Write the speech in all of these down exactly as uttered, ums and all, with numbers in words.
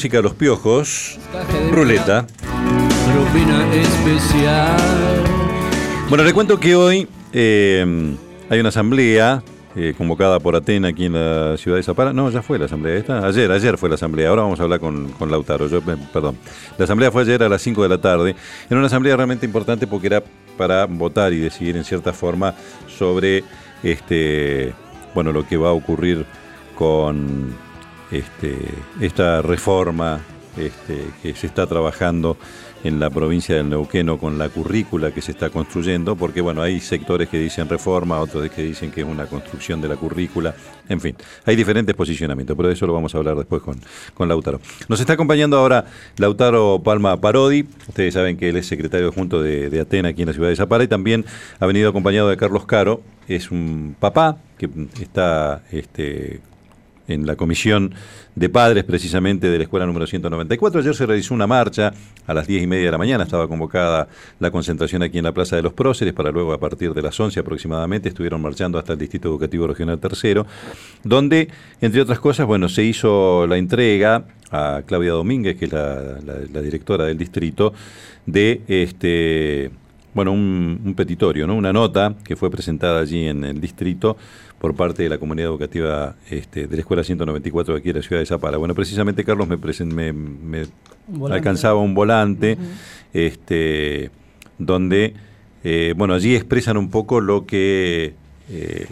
música Los Piojos, Ruleta. Propina especial. Bueno, le cuento que hoy eh, hay una asamblea eh, convocada por Aten aquí en la ciudad de Zapala. No, ya fue la asamblea esta. Ayer, ayer fue la asamblea. Ahora vamos a hablar con, con Lautaro. Yo, perdón. La asamblea fue ayer a las cinco de la tarde. Era una asamblea realmente importante porque era para votar y decidir en cierta forma sobre este, bueno, lo que va a ocurrir con este, esta reforma este, que se está trabajando en la provincia del Neuquén, con la currícula que se está construyendo, porque bueno, hay sectores que dicen reforma, otros que dicen que es una construcción de la currícula, en fin, hay diferentes posicionamientos, pero de eso lo vamos a hablar después con, con Lautaro. Nos está acompañando ahora Lautaro Palma Parodi, ustedes saben que él es secretario adjunto de, de Aten aquí en la ciudad de Zapala, y también ha venido acompañado de Carlos Caro, es un papá que está este, en la comisión de padres precisamente de la escuela número ciento noventa y cuatro. Ayer se realizó una marcha a las diez y media de la mañana, estaba convocada la concentración aquí en la Plaza de los Próceres, para luego a partir de las once aproximadamente estuvieron marchando hasta el Distrito Educativo Regional Tercero, donde, entre otras cosas, bueno, se hizo la entrega a Claudia Domínguez, que es la, la, la directora del distrito, de este... bueno, un, un petitorio, ¿no? Una nota que fue presentada allí en el distrito por parte de la comunidad educativa este, de la Escuela ciento noventa y cuatro de aquí de la ciudad de Zapala. Bueno, precisamente Carlos me, presen, me, me un alcanzaba un volante, uh-huh. este, donde, eh, bueno, allí expresan un poco lo que eh,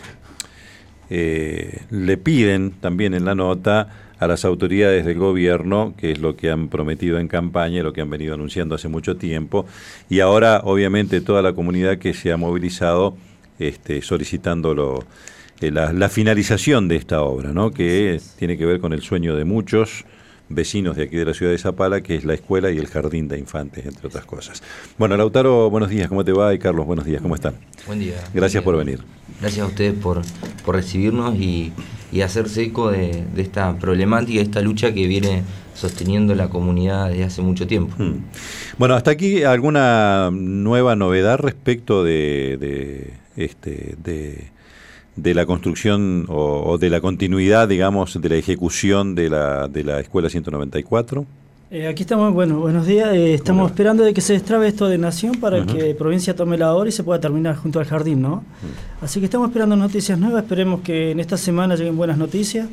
eh, le piden también en la nota a las autoridades del gobierno, que es lo que han prometido en campaña, lo que han venido anunciando hace mucho tiempo, y ahora obviamente toda la comunidad que se ha movilizado este, solicitando lo, eh, la, la finalización de esta obra, ¿no? Que sí, tiene que ver con el sueño de muchos vecinos de aquí de la ciudad de Zapala, que es la escuela y el jardín de infantes, entre otras cosas. Bueno, Lautaro, buenos días, ¿cómo te va? Y Carlos, buenos días, ¿cómo están? Buen día. Gracias buen por día. venir. Gracias a ustedes por, por recibirnos y, y hacerse eco de, de esta problemática, de esta lucha que viene sosteniendo la comunidad desde hace mucho tiempo. Hmm. Bueno, hasta aquí, ¿alguna nueva novedad respecto de, de, este, de, de la construcción o, o de la continuidad, digamos, de la ejecución de la, de la Escuela ciento noventa y cuatro? Eh, aquí estamos, bueno, buenos días. Eh, estamos Hola. esperando de que se destrabe esto de Nación para uh-huh. que provincia tome la obra y se pueda terminar junto al jardín, ¿no? Uh-huh. Así que estamos esperando noticias nuevas. Esperemos que en esta semana lleguen buenas noticias.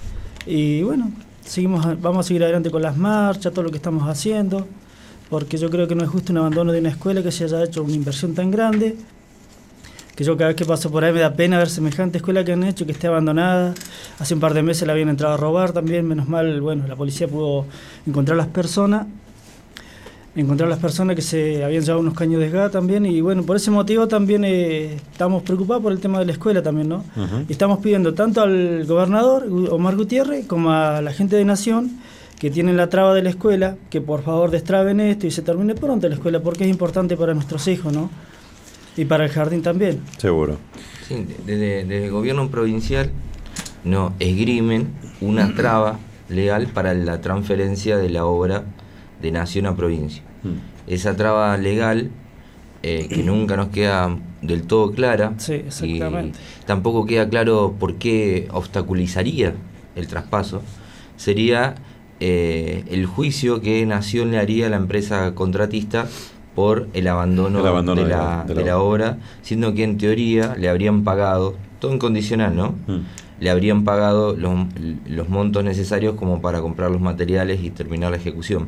Y bueno, seguimos, vamos a seguir adelante con las marchas, todo lo que estamos haciendo, porque yo creo que no es justo un abandono de una escuela que se haya hecho una inversión tan grande, que yo cada vez que paso por ahí me da pena ver semejante escuela que han hecho, que esté abandonada. Hace un par de meses la habían entrado a robar también, menos mal, bueno, la policía pudo encontrar las personas, encontrar las personas que se habían llevado unos caños de gas también, y bueno, por ese motivo también eh, estamos preocupados por el tema de la escuela también, ¿no? Uh-huh. Y estamos pidiendo tanto al gobernador, Omar Gutiérrez, como a la gente de Nación, que tienen la traba de la escuela, que por favor destraben esto y se termine pronto la escuela, porque es importante para nuestros hijos, ¿no? Y para el jardín también. Seguro. Sí, desde, desde el gobierno provincial no esgrimen una traba legal para la transferencia de la obra de Nación a provincia. Mm. Esa traba legal eh, que nunca nos queda del todo clara. Sí, exactamente. Y tampoco queda claro por qué obstaculizaría el traspaso. Sería eh, el juicio que Nación le haría a la empresa contratista por el abandono, el abandono de, la, de, la, de, la, de la obra, siendo que en teoría le habrían pagado, todo incondicional, ¿no? Mm. Le habrían pagado los, los montos necesarios como para comprar los materiales y terminar la ejecución.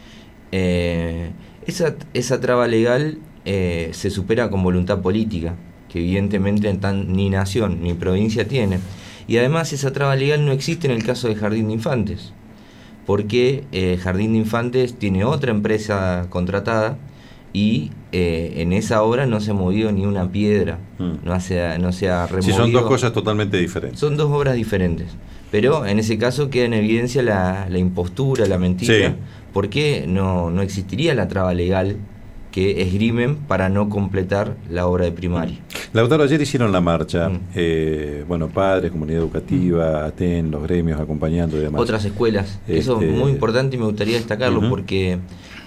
Eh, esa, esa traba legal eh, se supera con voluntad política, que evidentemente tan, ni Nación ni provincia tiene. Y además esa traba legal no existe en el caso de Jardín de Infantes, porque eh, Jardín de Infantes tiene otra empresa contratada, y eh, en esa obra no se ha movido ni una piedra, mm. no, se, no se ha removido. Sí, son dos cosas totalmente diferentes. Son dos obras diferentes, pero en ese caso queda en evidencia la, la impostura, la mentira, sí. porque no, no existiría la traba legal que esgrimen para no completar la obra de primaria. Lautaro, ayer hicieron la marcha, mm. eh, bueno, padres, comunidad educativa, Aten, los gremios acompañando y demás. Otras escuelas, este... eso es muy importante y me gustaría destacarlo, uh-huh. porque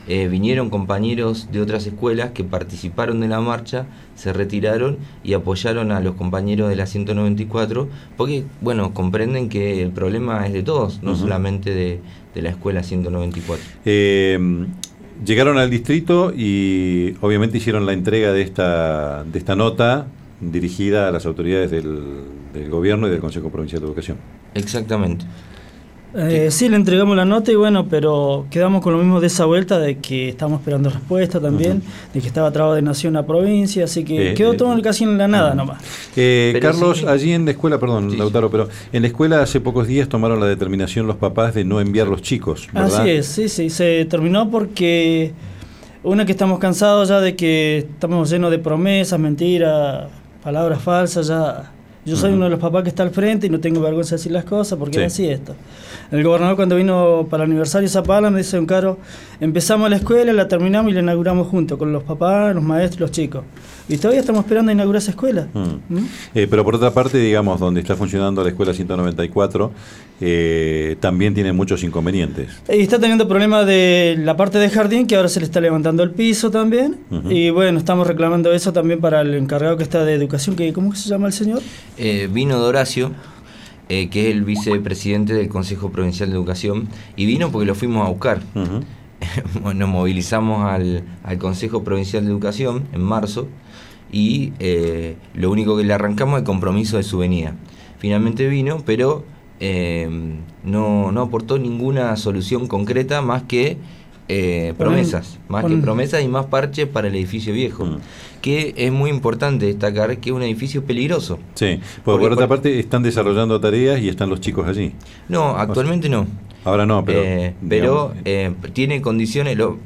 eh, vinieron compañeros de otras escuelas que participaron de la marcha, se retiraron y apoyaron a los compañeros de la ciento noventa y cuatro, porque, bueno, comprenden que el problema es de todos, no uh-huh. solamente de, de la escuela ciento noventa y cuatro. Eh, llegaron al distrito y obviamente hicieron la entrega de esta, de esta nota dirigida a las autoridades del, del gobierno y del Consejo Provincial de Educación. Exactamente. Eh, sí, le entregamos la nota y bueno, pero quedamos con lo mismo de esa vuelta de que estamos esperando respuesta también, uh-huh. de que estaba trabado de nación a provincia, así que eh, quedó eh, todo casi en la nada uh-huh. nomás. Eh, Carlos, sí, allí en la escuela, perdón, sí, Lautaro, pero en la escuela hace pocos días tomaron la determinación los papás de no enviar los chicos, ¿verdad? Así es, sí, sí, se terminó porque una que estamos cansados ya de que estamos llenos de promesas, mentiras, palabras falsas, ya... Yo soy uh-huh. uno de los papás que está al frente y no tengo vergüenza de decir las cosas porque sí. es así esto. El gobernador cuando vino para el aniversario de Zapala me dice, don Caro, empezamos la escuela, la terminamos y la inauguramos juntos con los papás, los maestros y los chicos. Y todavía estamos esperando a inaugurar esa escuela. Uh-huh. ¿Mm? Eh, pero por otra parte, digamos, donde está funcionando la escuela ciento noventa y cuatro, eh, también tiene muchos inconvenientes. Y está teniendo problemas de la parte de jardín, que ahora se le está levantando el piso también. Uh-huh. Y bueno, estamos reclamando eso también para el encargado que está de educación, que ¿cómo se llama el señor? Eh, vino Doracio, eh, que es el vicepresidente del Consejo Provincial de Educación, y vino porque lo fuimos a buscar. Uh-huh. Nos movilizamos al, al Consejo Provincial de Educación en marzo, y eh, lo único que le arrancamos es el compromiso de su venida. Finalmente vino, pero eh, no, no aportó ninguna solución concreta más que eh, promesas, más que promesas y más parches para el edificio viejo. Uh-huh. Que es muy importante destacar que es un edificio peligroso. Sí, porque, porque por otra por... parte están desarrollando tareas y están los chicos allí. No, actualmente no. Ahora no, pero... Eh, pero eh, tiene condiciones... Lo,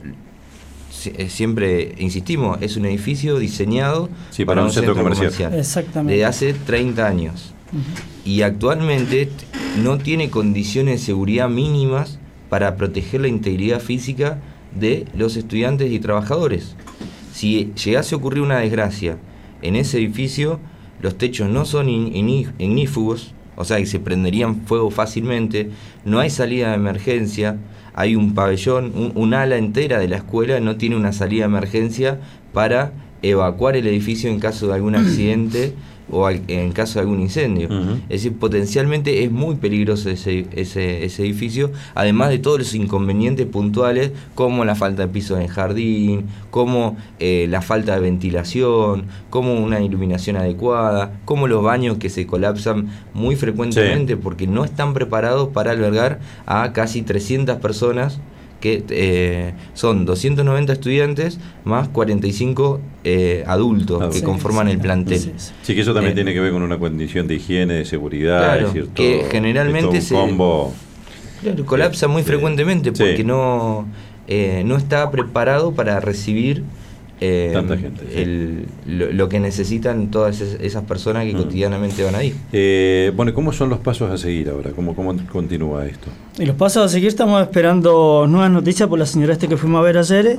siempre insistimos, es un edificio diseñado sí, para, para un, un centro, centro comercial. comercial Exactamente. De hace treinta años. Uh-huh. Y actualmente no tiene condiciones de seguridad mínimas para proteger la integridad física de los estudiantes y trabajadores. Si llegase a ocurrir una desgracia en ese edificio, los techos no son ignífugos, o sea que se prenderían fuego fácilmente, no hay salida de emergencia, hay un pabellón, un, un ala entera de la escuela no tiene una salida de emergencia para evacuar el edificio en caso de algún accidente o al, en caso de algún incendio. Uh-huh. Es decir, potencialmente es muy peligroso ese, ese, ese edificio, además de todos los inconvenientes puntuales, como la falta de pisos en jardín, como eh, la falta de ventilación, como una iluminación adecuada, como los baños que se colapsan muy frecuentemente sí. porque no están preparados para albergar a casi trescientas personas, que eh, son doscientos noventa estudiantes más cuarenta y cinco eh, adultos ah, que sí, conforman sí, el plantel. Sí, sí. sí, que eso también eh, tiene que ver con una condición de higiene, de seguridad, claro, es cierto, que generalmente es todo un combo. Se claro, colapsa muy sí, frecuentemente porque sí. no, eh, no está preparado para recibir eh, tanta gente, sí. el, lo, lo que necesitan todas esas personas que mm. cotidianamente van ahí. Eh, bueno, ¿cómo son los pasos a seguir ahora? ¿Cómo, cómo continúa esto? Y los pasos a seguir, estamos esperando nuevas noticias por la señora este que fuimos a ver ayer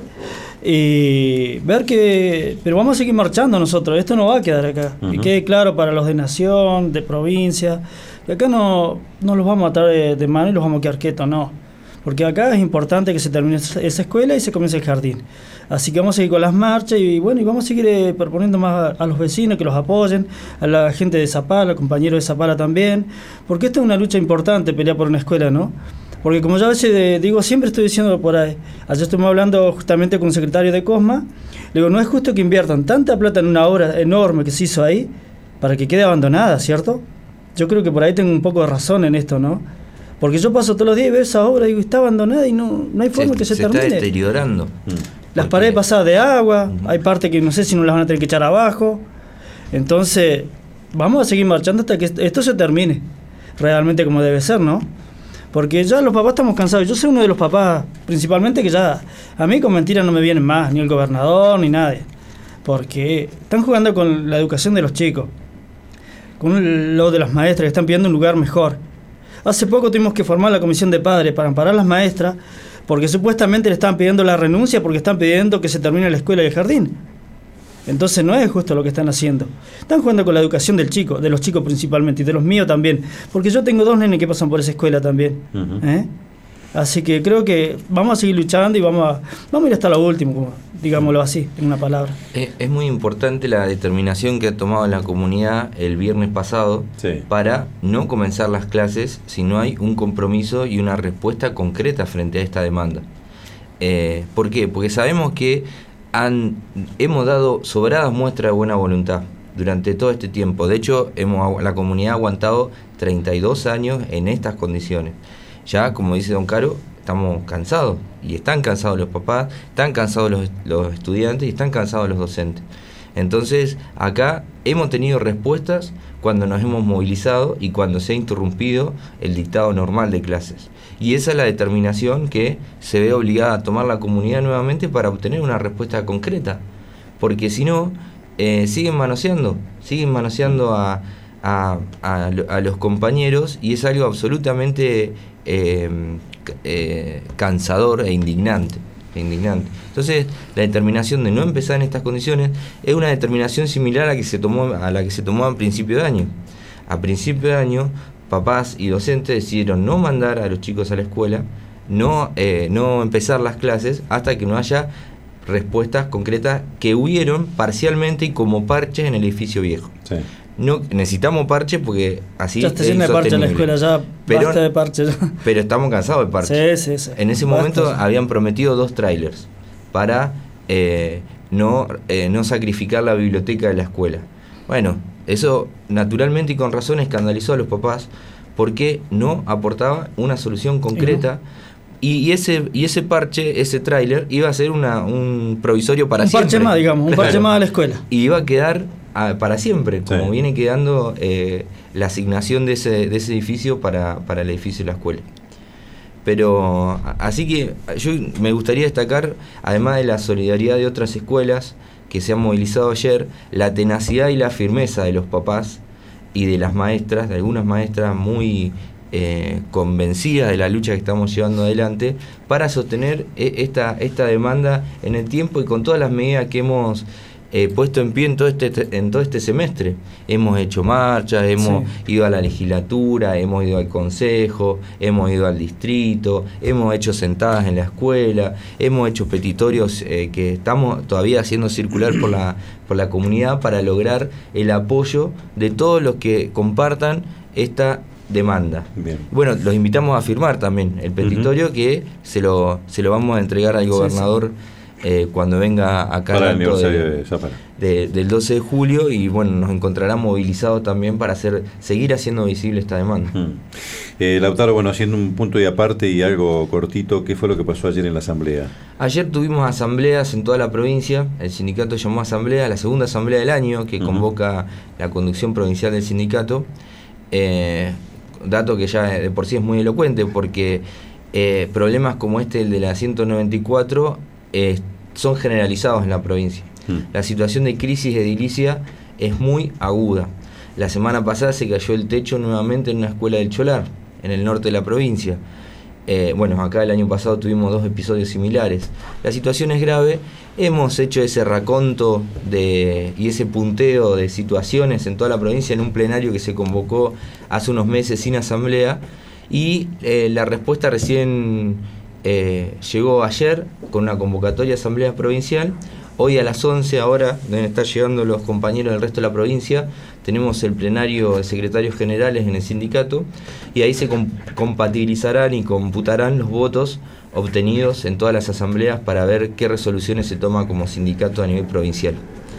y ver que... Pero vamos a seguir marchando nosotros, esto no va a quedar acá. Uh-huh. Y quede claro para los de nación, de provincia, que acá no, no los vamos a atar de, de mano y los vamos a quedar quietos, no. Porque acá es importante que se termine esa escuela y se comience el jardín. Así que vamos a seguir con las marchas y bueno, y vamos a seguir eh, proponiendo más a, a los vecinos que los apoyen, a la gente de Zapala, compañeros de Zapala también, porque esta es una lucha importante, pelear por una escuela, ¿no? Porque como yo a veces de, digo, siempre estoy diciendo por ahí, ayer estuvimos hablando justamente con un secretario de Cosma, le digo, no es justo que inviertan tanta plata en una obra enorme que se hizo ahí, para que quede abandonada, ¿cierto? Yo creo que por ahí tengo un poco de razón en esto, ¿no? Porque yo paso todos los días y veo esa obra y digo, está abandonada y no, no hay forma se, que se, se termine. Se está deteriorando. Las paredes pasadas de agua, uh-huh. hay partes que no sé si no las van a tener que echar abajo. Entonces, vamos a seguir marchando hasta que esto se termine, realmente como debe ser, ¿no? Porque ya los papás estamos cansados. Yo soy uno de los papás, principalmente, que ya a mí con mentiras no me vienen más, ni el gobernador, ni nadie. Porque están jugando con la educación de los chicos, con lo de las maestras, que están pidiendo un lugar mejor. Hace poco tuvimos que formar la comisión de padres para amparar a las maestras, porque supuestamente le estaban pidiendo la renuncia porque están pidiendo que se termine la escuela y el jardín. Entonces no es justo lo que están haciendo. Están jugando con la educación del chico, de los chicos principalmente, y de los míos también. Porque yo tengo dos nenes que pasan por esa escuela también. Uh-huh. ¿Eh? Así que creo que vamos a seguir luchando y vamos a, vamos a ir hasta lo último, como, digámoslo así, en una palabra. Es, es muy importante la determinación que ha tomado la comunidad el viernes pasado sí. para no comenzar las clases si no hay un compromiso y una respuesta concreta frente a esta demanda. Eh, ¿Por qué? Porque sabemos que han, hemos dado sobradas muestras de buena voluntad durante todo este tiempo. De hecho, hemos, la comunidad ha aguantado treinta y dos años en estas condiciones. Ya, como dice don Caro, estamos cansados, y están cansados los papás, están cansados los, los estudiantes y están cansados los docentes. Entonces, acá hemos tenido respuestas cuando nos hemos movilizado y cuando se ha interrumpido el dictado normal de clases. Y esa es la determinación que se ve obligada a tomar la comunidad nuevamente para obtener una respuesta concreta. Porque si no, eh, siguen manoseando, siguen manoseando a, a, a, a los compañeros, y es algo absolutamente eh, eh, cansador e indignante. indignante. Entonces, la determinación de no empezar en estas condiciones es una determinación similar a la que se tomó a la que se tomó a principio de año. A principio de año, papás y docentes decidieron no mandar a los chicos a la escuela, no eh, no empezar las clases hasta que no haya respuestas concretas, que hubieron parcialmente y como parches en el edificio viejo. Sí. No necesitamos parches porque así ya está llena de parches en la escuela, ya pero, basta de parches. Pero estamos cansados de parches. Sí, sí, sí. En ese basta. momento habían prometido dos trailers para eh, no, eh, no sacrificar la biblioteca de la escuela. Bueno, eso naturalmente y con razón escandalizó a los papás porque no aportaba una solución concreta. Y, y ese y ese parche, ese tráiler, iba a ser una, un provisorio para un siempre. Un parche más, digamos, un claro. parche más a la escuela. Y iba a quedar a, para siempre, como sí. viene quedando eh, la asignación de ese, de ese edificio para, para el edificio de la escuela. Pero, así que yo me gustaría destacar, además de la solidaridad de otras escuelas que se han movilizado ayer, la tenacidad y la firmeza de los papás y de las maestras, de algunas maestras muy Eh, convencidas de la lucha que estamos llevando adelante para sostener eh, esta, esta demanda en el tiempo y con todas las medidas que hemos eh, puesto en pie en todo este en todo este semestre. Hemos hecho marchas, hemos sí. ido a la legislatura, hemos ido al consejo, hemos ido al distrito, hemos hecho sentadas en la escuela, hemos hecho petitorios eh, que estamos todavía haciendo circular por la, por la comunidad para lograr el apoyo de todos los que compartan esta demanda. Bien. Bueno, los invitamos a firmar también el petitorio, uh-huh. que se lo se lo vamos a entregar al gobernador sí, sí. Eh, cuando venga acá para el aniversario de, de, del doce de julio, y bueno, nos encontrará movilizados también para hacer seguir haciendo visible esta demanda. Uh-huh. eh, Lautaro, bueno, haciendo un punto y aparte y algo cortito, ¿qué fue lo que pasó ayer en la asamblea? Ayer tuvimos asambleas en toda la provincia. El sindicato llamó asamblea, la segunda asamblea del año que uh-huh. convoca la conducción provincial del sindicato. Eh, dato que ya de por sí es muy elocuente, porque eh, problemas como este, el de la ciento noventa y cuatro, eh, son generalizados en la provincia. Mm. La situación de crisis edilicia es muy aguda. La semana pasada se cayó el techo nuevamente en una escuela del Cholar, en el norte de la provincia. Eh, bueno, acá el año pasado tuvimos dos episodios similares. La situación es grave. Hemos hecho ese raconto de, y ese punteo de situaciones en toda la provincia en un plenario que se convocó hace unos meses sin asamblea, y eh, la respuesta recién eh, llegó ayer con una convocatoria de asamblea provincial. Hoy a las once, ahora deben estar llegando los compañeros del resto de la provincia, tenemos el plenario de secretarios generales en el sindicato, y ahí se comp- compatibilizarán y computarán los votos obtenidos en todas las asambleas para ver qué resoluciones se toman como sindicato a nivel provincial.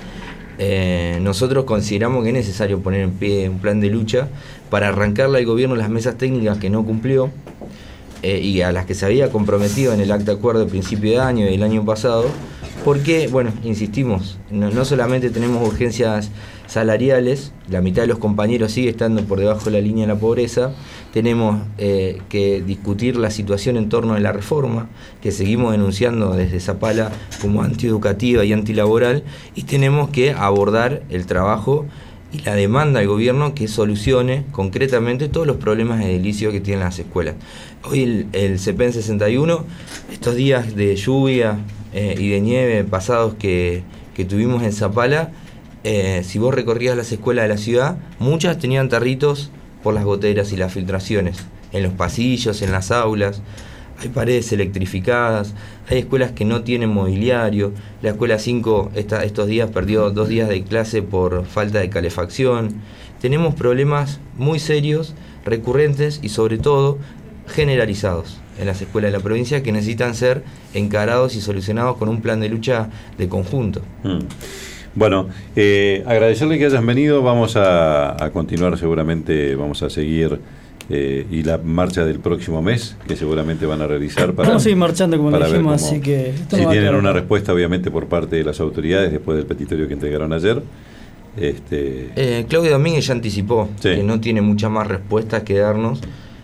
Eh, nosotros consideramos que es necesario poner en pie un plan de lucha para arrancarle al gobierno las mesas técnicas que no cumplió, eh, y a las que se había comprometido en el acta de acuerdo de principio de año y el año pasado, porque, bueno, insistimos, no, no solamente tenemos urgencias salariales, la mitad de los compañeros sigue estando por debajo de la línea de la pobreza, tenemos eh, que discutir la situación en torno a la reforma, que seguimos denunciando desde Zapala como antieducativa y antilaboral, y tenemos que abordar el trabajo y la demanda al gobierno que solucione concretamente todos los problemas edilicios que tienen las escuelas. Hoy el, el C P E N sesenta y uno, estos días de lluvia eh, y de nieve pasados que, que tuvimos en Zapala, eh, si vos recorrías las escuelas de la ciudad, muchas tenían tarritos por las goteras y las filtraciones, en los pasillos, en las aulas. hay paredes electrificadas, hay escuelas que no tienen mobiliario, la escuela cinco esta, estos días perdió dos días de clase por falta de calefacción. Tenemos problemas muy serios, recurrentes y sobre todo generalizados en las escuelas de la provincia que necesitan ser encarados y solucionados con un plan de lucha de conjunto. Mm. Bueno, eh, agradecerle que hayan venido, vamos a, a continuar seguramente, vamos a seguir eh, y la marcha del próximo mes que seguramente van a realizar para... Vamos a seguir marchando como para le dijimos, cómo, así que... Esto si no va a tienen quedar una mal. respuesta obviamente por parte de las autoridades después del petitorio que entregaron ayer. Este... Eh, Claudio Domínguez ya anticipó Sí. que no tiene muchas más respuestas que darnos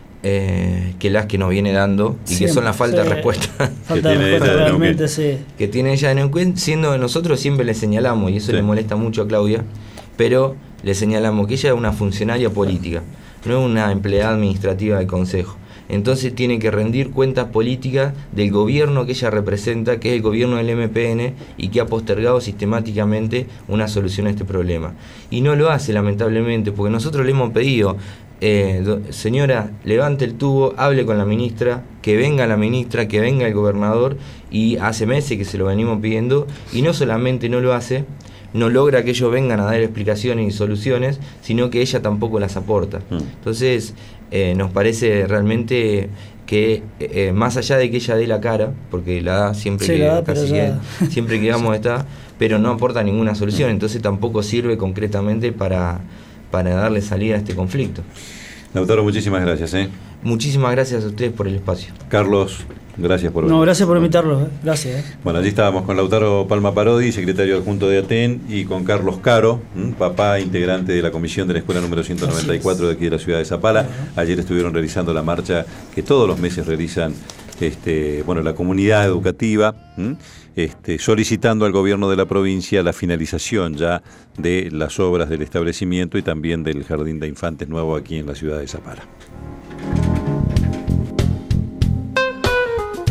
eh, que las que nos viene dando y Siempre, que son la falta sí. de respuesta Falta de tiene respuesta ella de realmente, Neuquén. sí. que tiene ella en Neuquén, siendo que nosotros siempre le señalamos, y eso Sí. le molesta mucho a Claudia, pero le señalamos que ella es una funcionaria política, no es una empleada administrativa del Consejo. Entonces tiene que rendir cuentas políticas del gobierno que ella representa, que es el gobierno del M P N, y que ha postergado sistemáticamente una solución a este problema. Y no lo hace, lamentablemente, porque nosotros le hemos pedido, eh, do, señora, levante el tubo, hable con la ministra, que venga la ministra, que venga el gobernador, y hace meses que se lo venimos pidiendo, y no solamente no lo hace, no logra que ellos vengan a dar explicaciones y soluciones, sino que ella tampoco las aporta. Mm. Entonces, eh, nos parece realmente que, eh, más allá de que ella dé la cara, porque la da siempre Sí, que, la da, pero casi ya- que siempre que vamos está, pero no aporta ninguna solución, entonces tampoco sirve concretamente para, para darle salida a este conflicto. Lautaro, muchísimas gracias. ¿eh? Muchísimas gracias a ustedes por el espacio. Carlos, gracias por venir. No, gracias por invitarlos, eh. gracias. eh. Bueno, allí estábamos con Lautaro Palma Parodi, secretario adjunto de Aten, y con Carlos Caro, ¿m? papá integrante de la comisión de la escuela número ciento noventa y cuatro de aquí de la ciudad de Zapala. Ayer estuvieron realizando la marcha que todos los meses realizan este, bueno, la comunidad educativa, ¿m? Este, solicitando al gobierno de la provincia la finalización ya de las obras del establecimiento y también del jardín de infantes nuevo aquí en la ciudad de Zapala.